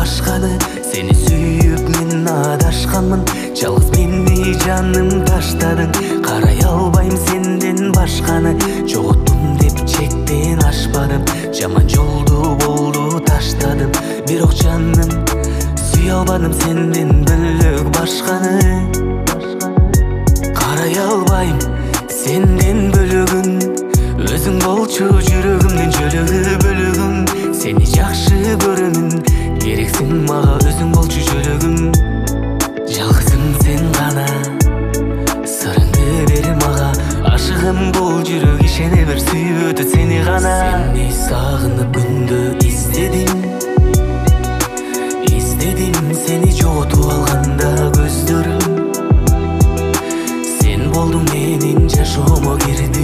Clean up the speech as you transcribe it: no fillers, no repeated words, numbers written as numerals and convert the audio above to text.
башканы. Сени сүйүп мен адашканмын, жалгыз мени жаным таштадың. Карай албайм сенден башканы, жоготтум деп чектен ашпадым. Жаман жолду болду таштадым, бирок жаным сүйө албадым сенден бөлөк башканы. Карай албайм сенден бөлөгүн, өзүң болчу жүрөгүмдүн жөлөгү бөлөгүм. Сени жакшы көрөмүн, керексиң мага, өзүң болчу жөлөгүм. Жалгызым сен гана, сырыңды бер мага, ашыгым бул жүрөк ишене бер, сүйүп өтөт сени гана. Сени сагынып күндө издедим, сени жоготуп алганда көздөрүм. Сен болдуң менин жашоомо кирдиң.